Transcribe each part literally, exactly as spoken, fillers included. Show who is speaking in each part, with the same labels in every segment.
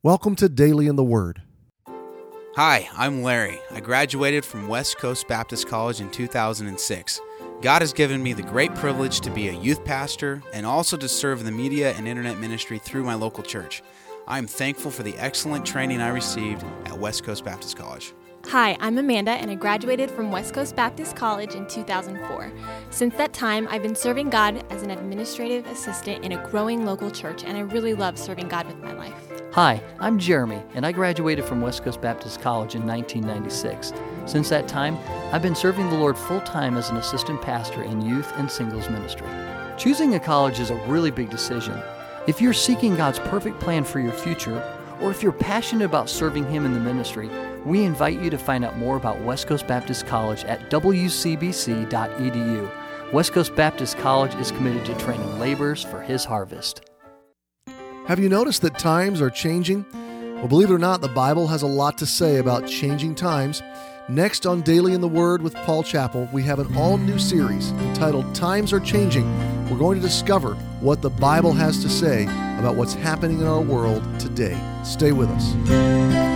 Speaker 1: Welcome to Daily in the Word.
Speaker 2: Hi, I'm Larry. I graduated from West Coast Baptist College in two thousand six. God has given me the great privilege to be a youth pastor and also to serve in the media and internet ministry through my local church. I am thankful for the excellent training I received at West Coast Baptist College.
Speaker 3: Hi, I'm Amanda, and I graduated from West Coast Baptist College in two thousand four. Since that time, I've been serving God as an administrative assistant in a growing local church, and I really love serving God with my life.
Speaker 4: Hi, I'm Jeremy, and I graduated from West Coast Baptist College in nineteen ninety-six. Since that time, I've been serving the Lord full-time as an assistant pastor in youth and singles ministry. Choosing a college is a really big decision. If you're seeking God's perfect plan for your future, or if you're passionate about serving Him in the ministry, we invite you to find out more about West Coast Baptist College at w c b c dot e d u. West Coast Baptist College is committed to training laborers for His harvest.
Speaker 1: Have you noticed that times are changing? Well, believe it or not, the Bible has a lot to say about changing times. Next on Daily in the Word with Paul Chappell, we have an all-new series entitled Times Are Changing. We're going to discover what the Bible has to say about what's happening in our world today. Stay with us.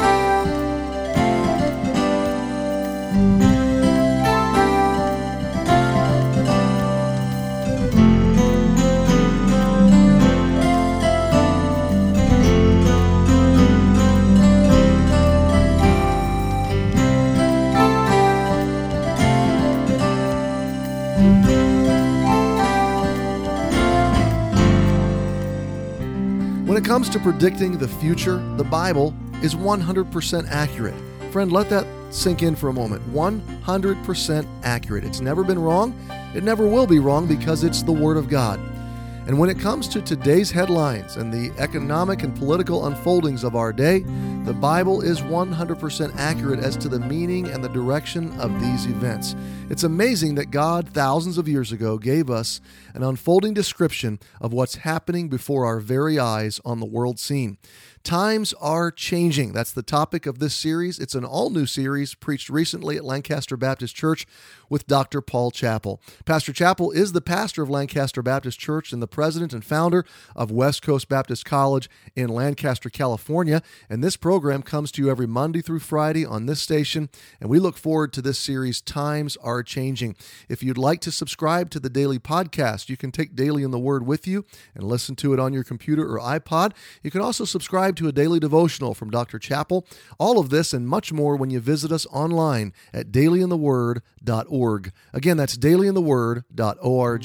Speaker 1: When it comes to predicting the future, the Bible is one hundred percent accurate. Friend, let that sink in for a moment. one hundred percent accurate. It's never been wrong. It never will be wrong because it's the Word of God. And when it comes to today's headlines and the economic and political unfoldings of our day, the Bible is one hundred percent accurate as to the meaning and the direction of these events. It's amazing that God, thousands of years ago, gave us an unfolding description of what's happening before our very eyes on the world scene. Times are changing. That's the topic of this series. It's an all-new series preached recently at Lancaster Baptist Church with Doctor Paul Chappell. Pastor Chappell is the pastor of Lancaster Baptist Church and the president and founder of West Coast Baptist College in Lancaster, California. And this program comes to you every Monday through Friday on this station. And we look forward to this series, Times Are Changing. If you'd like to subscribe to the daily podcast, you can take Daily in the Word with you and listen to it on your computer or iPod. You can also subscribe to a daily devotional from Doctor Chappell. All of this and much more when you visit us online at daily in the word dot org. Again, that's daily in the word dot org.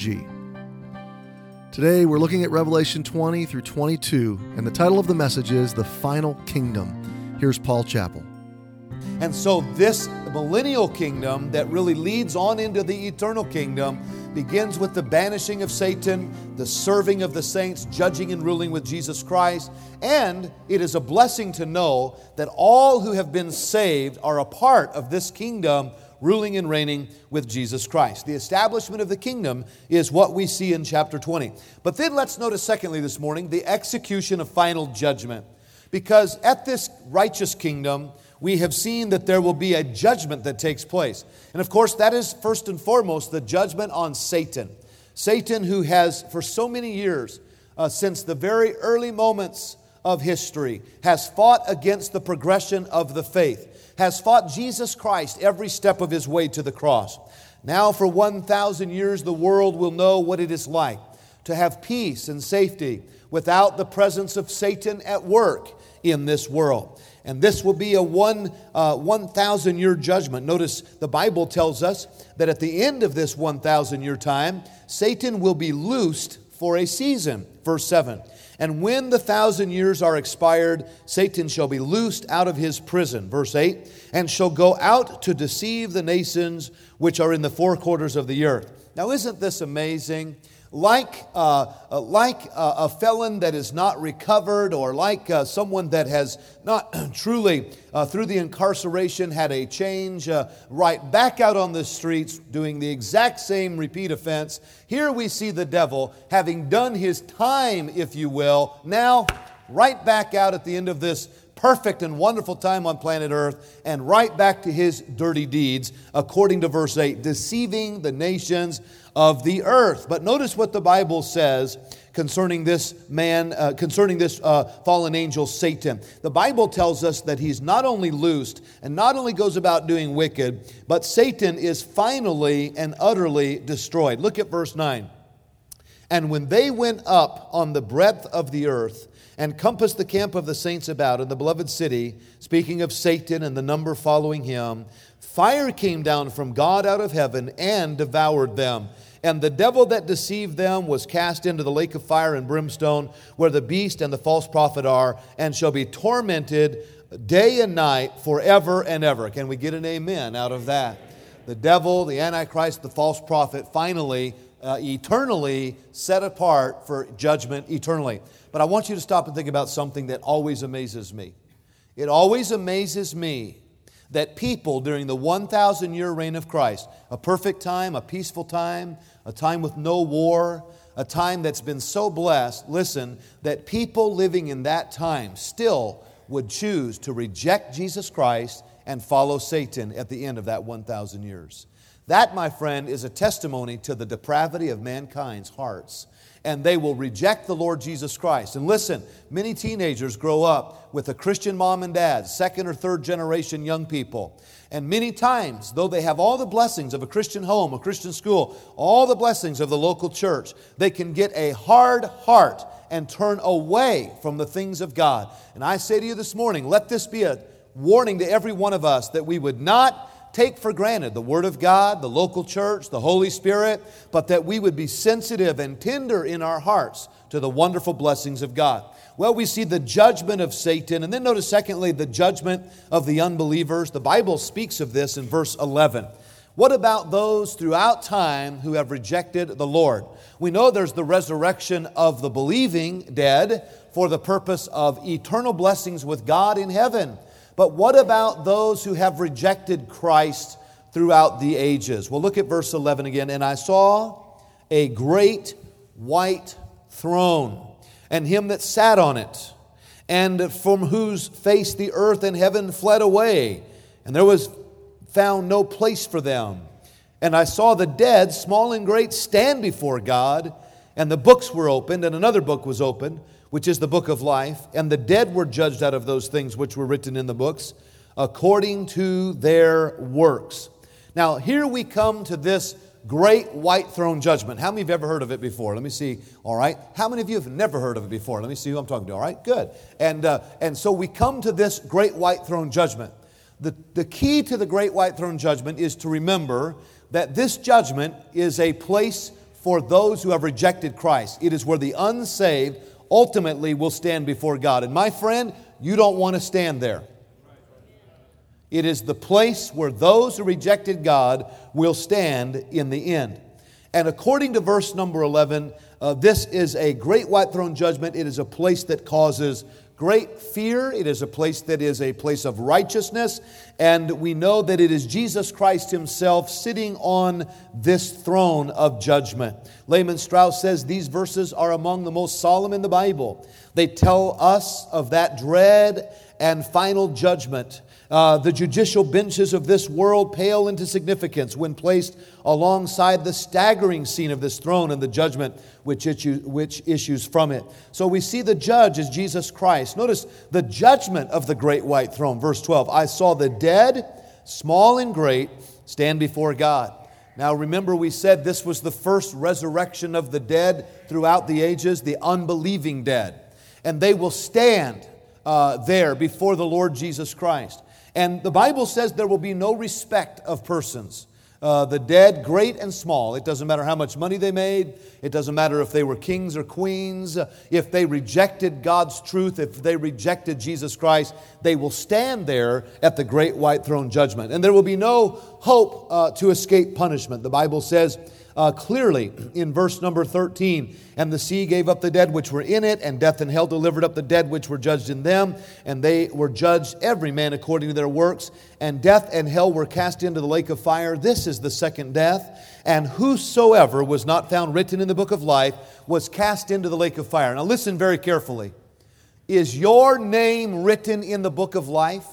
Speaker 1: Today, we're looking at Revelation twenty through twenty-two, and the title of the message is The Final Kingdom. Here's Paul Chappell.
Speaker 5: And so this millennial kingdom that really leads on into the eternal kingdom begins with the banishing of Satan, the serving of the saints, judging and ruling with Jesus Christ. And it is a blessing to know that all who have been saved are a part of this kingdom, ruling and reigning with Jesus Christ. The establishment of the kingdom is what we see in chapter twenty. But then let's notice secondly this morning, the execution of final judgment. Because at this righteous kingdom, we have seen that there will be a judgment that takes place. And of course, that is first and foremost the judgment on Satan. Satan, who has for so many years, uh, since the very early moments of history, has fought against the progression of the faith, has fought Jesus Christ every step of His way to the cross. Now for one thousand years, the world will know what it is like to have peace and safety without the presence of Satan at work in this world. And this will be a one, uh, one thousand year judgment. Notice the Bible tells us that at the end of this one thousand year time, Satan will be loosed for a season. Verse seven. And when the thousand years are expired, Satan shall be loosed out of his prison. Verse eight. And shall go out to deceive the nations which are in the four quarters of the earth. Now, isn't this amazing? Like, uh, uh, like uh, a felon that is not recovered, or like uh, someone that has not truly, uh, through the incarceration, had a change, uh, right back out on the streets doing the exact same repeat offense. Here we see the devil having done his time, if you will, now right back out at the end of this perfect and wonderful time on planet Earth, and right back to his dirty deeds, according to verse eight, deceiving the nations of the earth. But notice what the Bible says concerning this man, uh, concerning this uh, fallen angel, Satan. The Bible tells us that he's not only loosed and not only goes about doing wicked, but Satan is finally and utterly destroyed. Look at verse nine. And when they went up on the breadth of the earth and compassed the camp of the saints about in the beloved city, speaking of Satan and the number following him, fire came down from God out of heaven and devoured them. And the devil that deceived them was cast into the lake of fire and brimstone, where the beast and the false prophet are, and shall be tormented day and night forever and ever. Can we get an amen out of that? The devil, the Antichrist, the false prophet, finally, uh, eternally set apart for judgment eternally. But I want you to stop and think about something that always amazes me. It always amazes me that people during the one thousand year reign of Christ, a perfect time, a peaceful time, a time with no war, a time that's been so blessed, listen, that people living in that time still would choose to reject Jesus Christ and follow Satan at the end of that one thousand years. That, my friend, is a testimony to the depravity of mankind's hearts. And they will reject the Lord Jesus Christ. And listen, many teenagers grow up with a Christian mom and dad, second or third generation young people. And many times, though they have all the blessings of a Christian home, a Christian school, all the blessings of the local church, they can get a hard heart and turn away from the things of God. And I say to you this morning, let this be a warning to every one of us that we would not take for granted the Word of God, the local church, the Holy Spirit, but that we would be sensitive and tender in our hearts to the wonderful blessings of God. Well, we see the judgment of Satan, and then notice secondly, the judgment of the unbelievers. The Bible speaks of this in verse eleven. What about those throughout time who have rejected the Lord? We know there's the resurrection of the believing dead for the purpose of eternal blessings with God in heaven. But what about those who have rejected Christ throughout the ages? Well, look at verse eleven again. And I saw a great white throne, and him that sat on it, and from whose face the earth and heaven fled away, and there was found no place for them. And I saw the dead, small and great, stand before God, and the books were opened, and another book was opened, which is the book of life, and the dead were judged out of those things which were written in the books, according to their works. Now, here we come to this great white throne judgment. How many have ever heard of it before? Let me see. All right. How many of you have never heard of it before? Let me see who I'm talking to. All right. Good. And uh, and so we come to this great white throne judgment. The, the key to the great white throne judgment is to remember that this judgment is a place for those who have rejected Christ. It is where the unsaved ultimately will stand before God. And my friend, you don't want to stand there. It is the place where those who rejected God will stand in the end. And according to verse number eleven, uh, this is a great white throne judgment. It is a place that causes great fear. It is a place that is a place of righteousness. And we know that it is Jesus Christ Himself sitting on this throne of judgment. Lehman Strauss says these verses are among the most solemn in the Bible. They tell us of that dread and final judgment. Uh, the judicial benches of this world pale into significance when placed alongside the staggering scene of this throne and the judgment which, issue, which issues from it. So we see the judge as Jesus Christ. Notice the judgment of the great white throne. Verse twelve, I saw the dead, small and great, stand before God. Now remember, we said this was the first resurrection of the dead throughout the ages, the unbelieving dead. And they will stand uh, there before the Lord Jesus Christ. And the Bible says there will be no respect of persons. Uh, the dead, great and small. It doesn't matter how much money they made. It doesn't matter if they were kings or queens. If they rejected God's truth, if they rejected Jesus Christ, they will stand there at the great white throne judgment. And there will be no hope uh, to escape punishment. The Bible says uh, clearly in verse number thirteen, and the sea gave up the dead which were in it, and death and hell delivered up the dead which were judged in them, and they were judged every man according to their works, and death and hell were cast into the lake of fire. This is the second death, and whosoever was not found written in the book of life was cast into the lake of fire. Now listen very carefully. Is your name written in the book of life?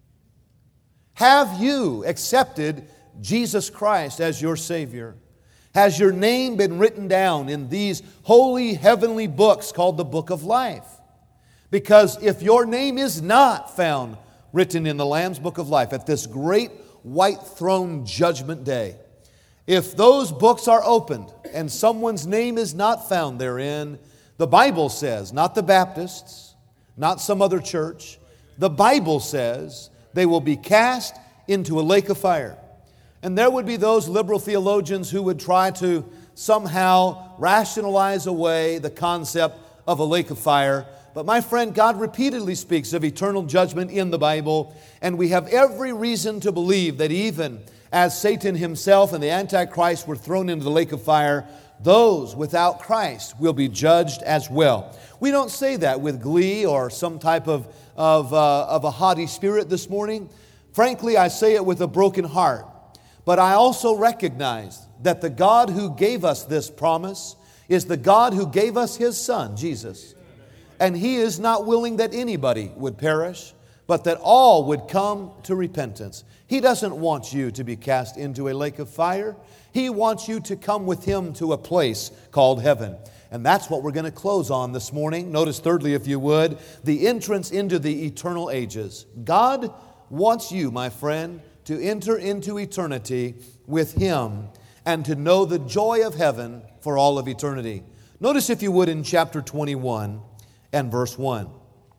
Speaker 5: Have you accepted Jesus Christ as your Savior? Has your name been written down in these holy heavenly books called the Book of Life? Because if your name is not found written in the Lamb's Book of Life at this great white throne judgment day, if those books are opened and someone's name is not found therein, the Bible says, not the Baptists, not some other church, the Bible says they will be cast into a lake of fire. And there would be those liberal theologians who would try to somehow rationalize away the concept of a lake of fire. But my friend, God repeatedly speaks of eternal judgment in the Bible, and we have every reason to believe that even as Satan himself and the Antichrist were thrown into the lake of fire, those without Christ will be judged as well. We don't say that with glee or some type of, of, uh, of a haughty spirit this morning. Frankly, I say it with a broken heart. But I also recognize that the God who gave us this promise is the God who gave us His Son, Jesus. And He is not willing that anybody would perish, but that all would come to repentance. He doesn't want you to be cast into a lake of fire. He wants you to come with Him to a place called heaven. And that's what we're going to close on this morning. Notice thirdly, if you would, the entrance into the eternal ages. God wants you, my friend, to enter into eternity with Him and to know the joy of heaven for all of eternity. Notice, if you would, in chapter twenty-one and verse one.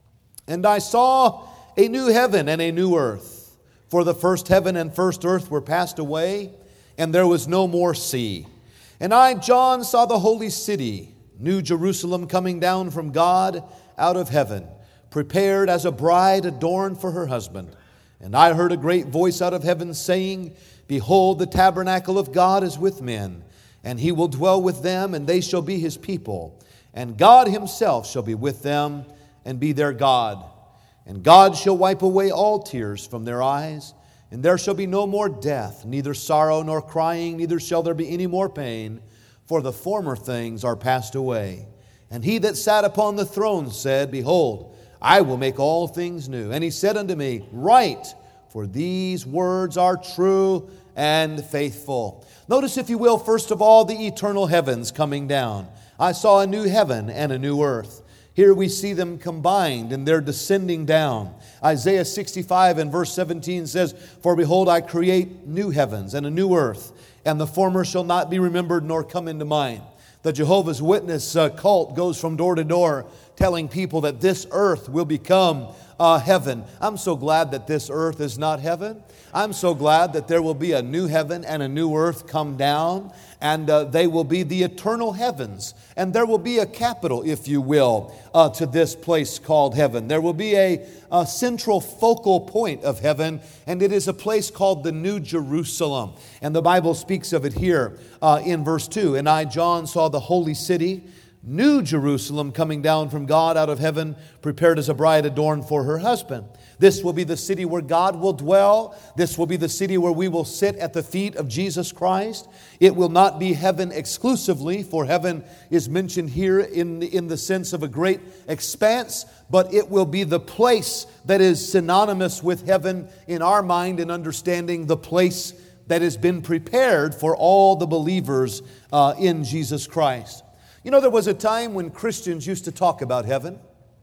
Speaker 5: And I saw a new heaven and a new earth, for the first heaven and first earth were passed away, and there was no more sea. And I, John, saw the holy city, New Jerusalem, coming down from God out of heaven, prepared as a bride adorned for her husband. And I heard a great voice out of heaven saying, Behold, the tabernacle of God is with men, and He will dwell with them, and they shall be His people. And God Himself shall be with them, and be their God. And God shall wipe away all tears from their eyes, and there shall be no more death, neither sorrow nor crying, neither shall there be any more pain, for the former things are passed away. And He that sat upon the throne said, Behold, I will make all things new. And He said unto me, Write, for these words are true and faithful. Notice, if you will, first of all, the eternal heavens coming down. I saw a new heaven and a new earth. Here we see them combined, and they're descending down. Isaiah sixty-five and verse seventeen says, For behold, I create new heavens and a new earth, and the former shall not be remembered nor come into mind. The Jehovah's Witness uh, cult goes from door to door telling people that this earth will become uh, heaven. I'm so glad that this earth is not heaven. I'm so glad that there will be a new heaven and a new earth come down, and uh, they will be the eternal heavens. And there will be a capital, if you will, uh, to this place called heaven. There will be a, a central focal point of heaven, and it is a place called the New Jerusalem. And the Bible speaks of it here uh, in verse two. And I, John, saw the holy city, New Jerusalem, coming down from God out of heaven, prepared as a bride adorned for her husband. This will be the city where God will dwell. This will be the city where we will sit at the feet of Jesus Christ. It will not be heaven exclusively, for heaven is mentioned here in the, in the sense of a great expanse, but it will be the place that is synonymous with heaven in our mind and understanding, the place that has been prepared for all the believers uh, in Jesus Christ. You know, there was a time when Christians used to talk about heaven.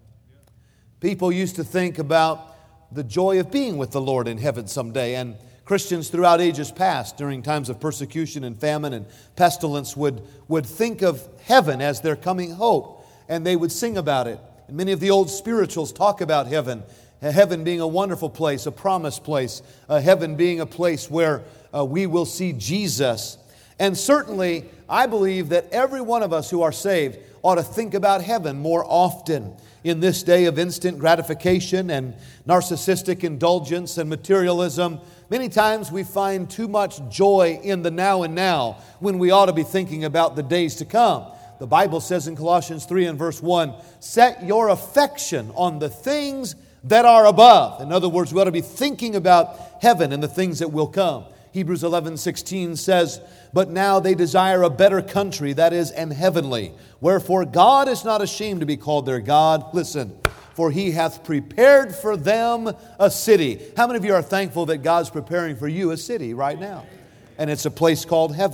Speaker 5: People used to think about the joy of being with the Lord in heaven someday. And Christians throughout ages past, during times of persecution and famine and pestilence, would, would think of heaven as their coming hope. And they would sing about it. And many of the old spirituals talk about heaven. Heaven being a wonderful place, a promised place. Uh, heaven being a place where uh, we will see Jesus. And certainly, I believe that every one of us who are saved ought to think about heaven more often. In this day of instant gratification and narcissistic indulgence and materialism, many times we find too much joy in the now and now when we ought to be thinking about the days to come. The Bible says in Colossians three and verse one, Set your affection on the things that are above. In other words, we ought to be thinking about heaven and the things that will come. Hebrews eleven sixteen says, But now they desire a better country, that is, an heavenly. Wherefore God is not ashamed to be called their God. Listen, for He hath prepared for them a city. How many of you are thankful that God's preparing for you a city right now? And it's a place called heaven.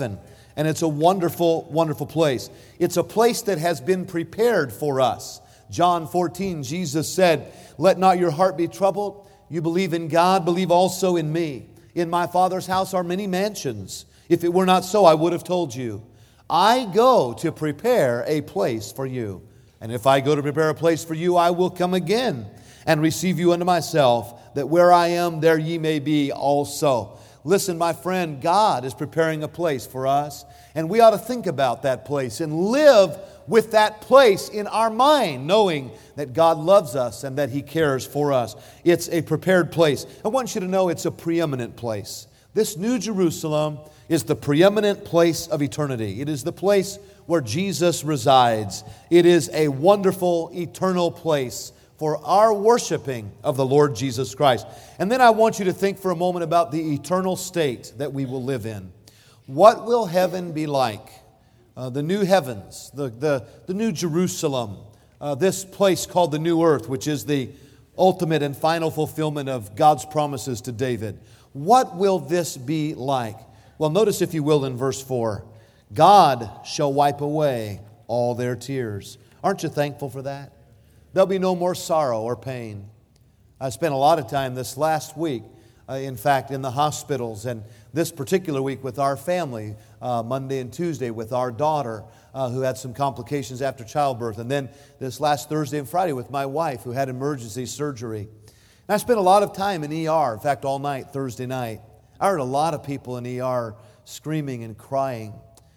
Speaker 5: And it's a wonderful, wonderful place. It's a place that has been prepared for us. John fourteen, Jesus said, "Let not your heart be troubled. You believe in God, believe also in me. In my Father's house are many mansions. If it were not so, I would have told you. I go to prepare a place for you. And if I go to prepare a place for you, I will come again and receive you unto myself, that where I am, there ye may be also." Listen, my friend, God is preparing a place for us, and we ought to think about that place and live with that place in our mind, knowing that God loves us and that He cares for us. It's a prepared place. I want you to know it's a preeminent place. This New Jerusalem is the preeminent place of eternity. It is the place where Jesus resides. It is a wonderful, eternal place for our worshiping of the Lord Jesus Christ. And then I want you to think for a moment about the eternal state that we will live in. What will heaven be like? Uh, the new heavens, the, the, the new Jerusalem, uh, this place called the new earth, which is the ultimate and final fulfillment of God's promises to David. What will this be like? Well, notice, if you will, in verse four, God shall wipe away all their tears. Aren't you thankful for that? There'll be no more sorrow or pain. I spent a lot of time this last week, uh, in fact, in the hospitals, and this particular week with our family, uh, Monday and Tuesday with our daughter, uh, who had some complications after childbirth, and then this last Thursday and Friday with my wife, who had emergency surgery. And I spent a lot of time in E R, in fact, all night, Thursday night. I heard a lot of people in E R screaming and crying.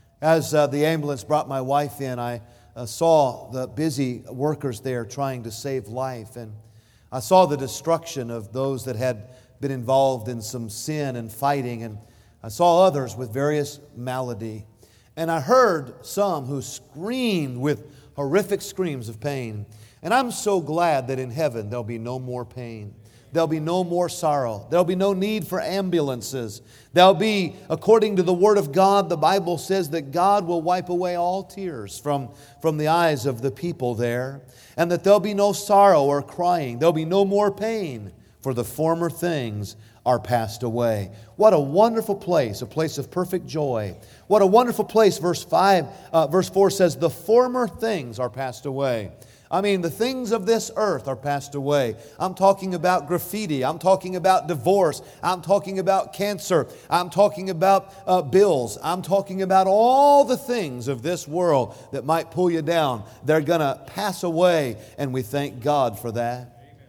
Speaker 5: As uh, the ambulance brought my wife in, I Uh, saw the busy workers there trying to save life, and I saw the destruction of those that had been involved in some sin and fighting, and I saw others with various malady, and I heard some who screamed with horrific screams of pain. And I'm so glad that in heaven there'll be no more pain. There'll be no more sorrow. There'll be no need for ambulances. There'll be, according to the Word of God, the Bible says that God will wipe away all tears from, from the eyes of the people there, and that there'll be no sorrow or crying. There'll be no more pain, for the former things are passed away. What a wonderful place, a place of perfect joy. What a wonderful place, verse five, uh, verse four says, the former things are passed away. I mean, the things of this earth are passed away. I'm talking about graffiti. I'm talking about divorce. I'm talking about cancer. I'm talking about uh, bills. I'm talking about all the things of this world that might pull you down. They're going to pass away, and we thank God for that.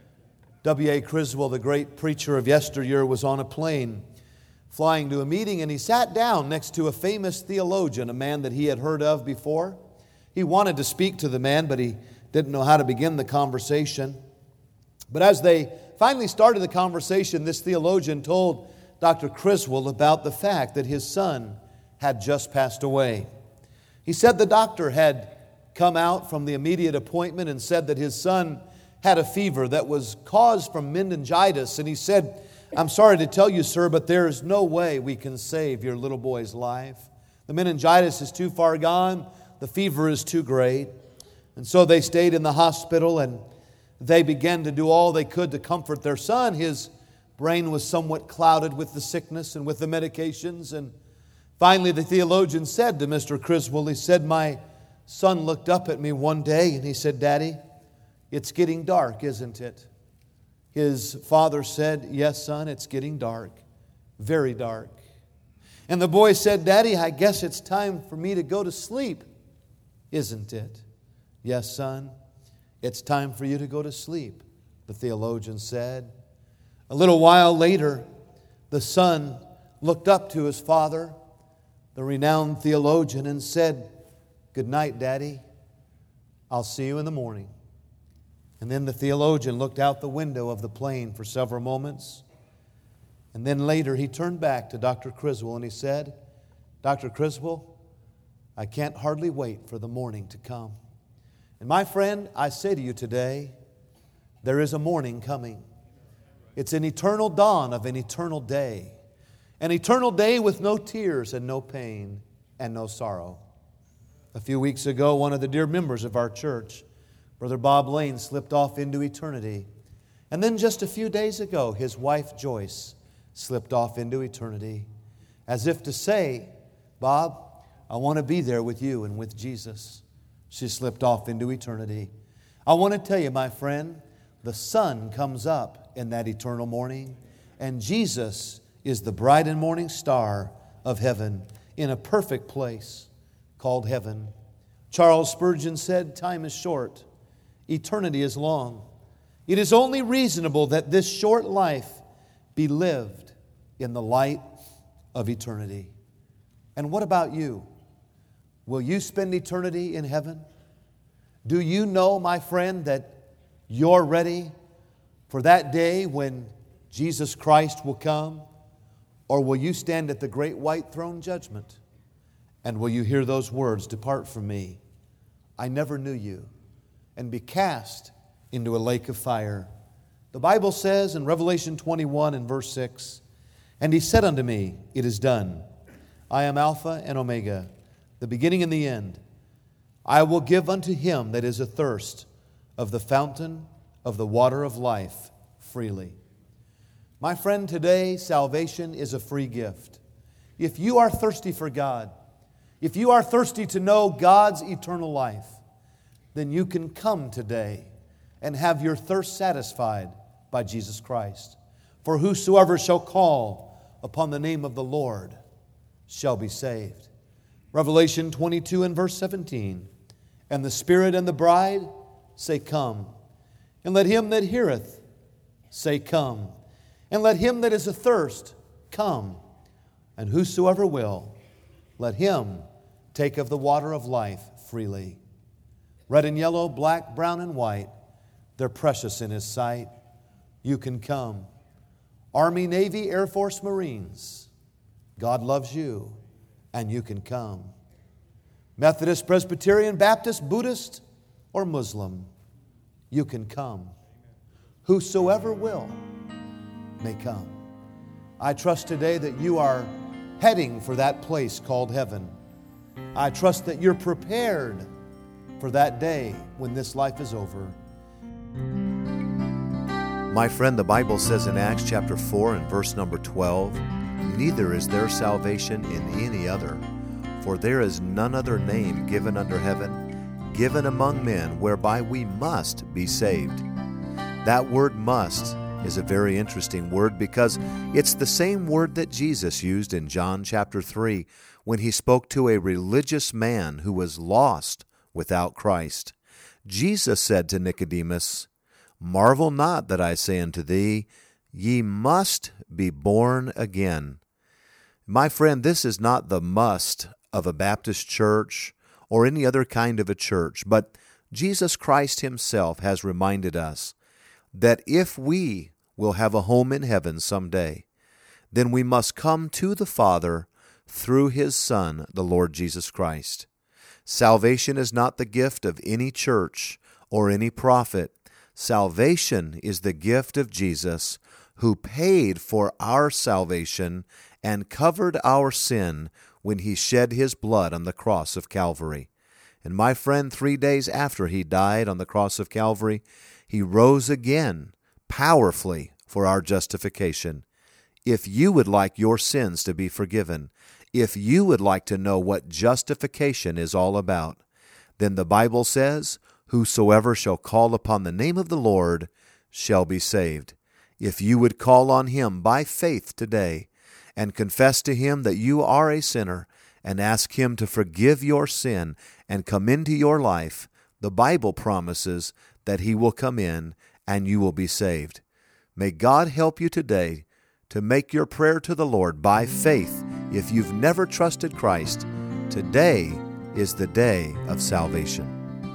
Speaker 5: W A Criswell, the great preacher of yesteryear, was on a plane flying to a meeting, and he sat down next to a famous theologian, a man that he had heard of before. He wanted to speak to the man, but he didn't know how to begin the conversation. But as they finally started the conversation, this theologian told Doctor Criswell about the fact that his son had just passed away. He said the doctor had come out from the immediate appointment and said that his son had a fever that was caused from meningitis. And he said, "I'm sorry to tell you, sir, but there is no way we can save your little boy's life. The meningitis is too far gone. The fever is too great." And so they stayed in the hospital, and they began to do all they could to comfort their son. His brain was somewhat clouded with the sickness and with the medications. And finally the theologian said to Mister Criswell, he said, "My son looked up at me one day and he said, 'Daddy, it's getting dark, isn't it?' His father said, 'Yes, son, it's getting dark, very dark.' And the boy said, 'Daddy, I guess it's time for me to go to sleep, isn't it?' 'Yes, son, it's time for you to go to sleep,' the theologian said. A little while later, the son looked up to his father, the renowned theologian, and said, 'Good night, Daddy. I'll see you in the morning.' And then the theologian looked out the window of the plane for several moments. And then later he turned back to Doctor Criswell and he said, 'Doctor Criswell, I can't hardly wait for the morning to come.' And my friend, I say to you today, there is a morning coming. It's an eternal dawn of an eternal day. An eternal day with no tears and no pain and no sorrow. A few weeks ago, one of the dear members of our church, Brother Bob Lane, slipped off into eternity. And then just a few days ago, his wife Joyce slipped off into eternity. As if to say, 'Bob, I want to be there with you and with Jesus. She slipped off into eternity. I want to tell you, my friend, the sun comes up in that eternal morning, and Jesus is the bright and morning star of heaven in a perfect place called heaven. Charles Spurgeon said, time is short, eternity is long. It is only reasonable that this short life be lived in the light of eternity. And what about you? Will you spend eternity in heaven? Do you know, my friend, that you're ready for that day when Jesus Christ will come? Or will you stand at the great white throne judgment? And will you hear those words, depart from me, I never knew you, and be cast into a lake of fire? The Bible says in Revelation twenty-one and verse six, and He said unto me, it is done. I am Alpha and Omega, the beginning and the end. I will give unto him that is athirst of the fountain of the water of life freely. My friend, today salvation is a free gift. If you are thirsty for God, if you are thirsty to know God's eternal life, then you can come today and have your thirst satisfied by Jesus Christ. For whosoever shall call upon the name of the Lord shall be saved. Revelation twenty-two and verse seventeen. And the Spirit and the bride say, come. And let him that heareth say, come. And let him that is athirst come. And whosoever will, let him take of the water of life freely. Red and yellow, black, brown, and white, they're precious in His sight. You can come. Army, Navy, Air Force, Marines, God loves you, and you can come. Methodist, Presbyterian, Baptist, Buddhist, or Muslim, you can come. Whosoever will may come. I trust today that you are heading for that place called heaven. I trust that you're prepared for that day when this life is over.
Speaker 6: My friend, the Bible says in Acts chapter four and verse number twelve, neither is there salvation in any other, for there is none other name given under heaven, given among men, whereby we must be saved. That word must is a very interesting word because it's the same word that Jesus used in John chapter three when He spoke to a religious man who was lost without Christ. Jesus said to Nicodemus, marvel not that I say unto thee, ye must be born again. My friend, this is not the must of a Baptist church or any other kind of a church, but Jesus Christ Himself has reminded us that if we will have a home in heaven someday, then we must come to the Father through His Son, the Lord Jesus Christ. Salvation is not the gift of any church or any prophet. Salvation is the gift of Jesus, who paid for our salvation and covered our sin when He shed His blood on the cross of Calvary. And my friend, three days after He died on the cross of Calvary, He rose again powerfully for our justification. If you would like your sins to be forgiven, if you would like to know what justification is all about, then the Bible says, whosoever shall call upon the name of the Lord shall be saved. If you would call on Him by faith today and confess to Him that you are a sinner and ask Him to forgive your sin and come into your life, the Bible promises that He will come in and you will be saved. May God help you today to make your prayer to the Lord by faith. If you've never trusted Christ, today is the day of salvation.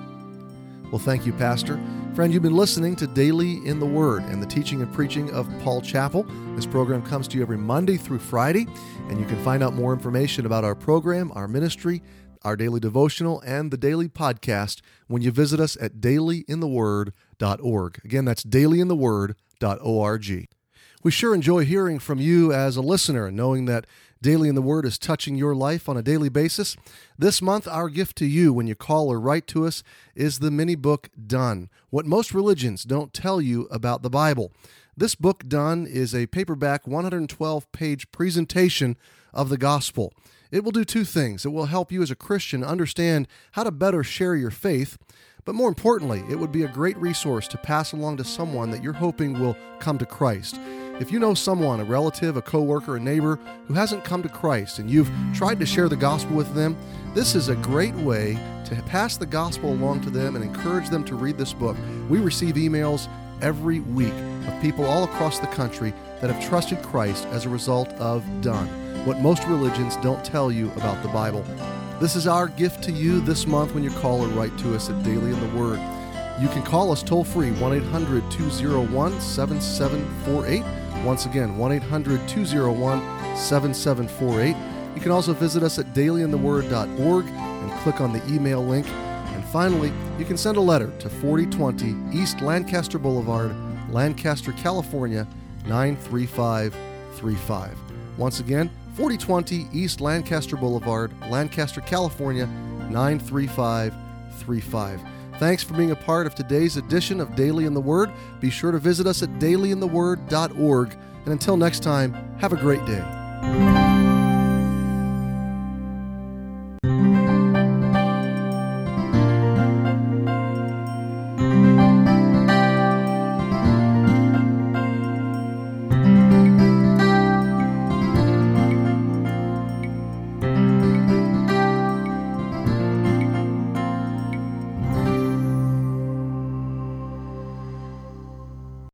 Speaker 1: Well, thank you, Pastor. Friend, you've been listening to Daily in the Word and the teaching and preaching of Paul Chappell. This program comes to you every Monday through Friday, and you can find out more information about our program, our ministry, our daily devotional, and the daily podcast when you visit us at daily in the word dot org. Again, that's daily in the word dot org. We sure enjoy hearing from you as a listener and knowing that Daily in the Word is touching your life on a daily basis. This month, our gift to you when you call or write to us is the mini book, Done, What Most Religions Don't Tell You About the Bible. This book, Done, is a paperback one hundred twelve page presentation of the gospel. It will do two things. It will help you as a Christian understand how to better share your faith, but more importantly, it would be a great resource to pass along to someone that you're hoping will come to Christ. If you know someone, a relative, a coworker, a neighbor who hasn't come to Christ and you've tried to share the gospel with them, this is a great way to pass the gospel along to them and encourage them to read this book. We receive emails every week of people all across the country that have trusted Christ as a result of Done, what most religions don't tell you about the Bible. This is our gift to you this month when you call or write to us at Daily in the Word. You can call us toll-free, one eight hundred two oh one seven seven four eight. Once again, one eight hundred two oh one seven seven four eight. You can also visit us at daily in the word dot org and click on the email link. And finally, you can send a letter to forty twenty East Lancaster Boulevard, Lancaster, California, nine three five three five. Once again, forty twenty East Lancaster Boulevard, Lancaster, California, nine three five three five. Thanks for being a part of today's edition of Daily in the Word. Be sure to visit us at daily in the word dot org. And until next time, have a great day.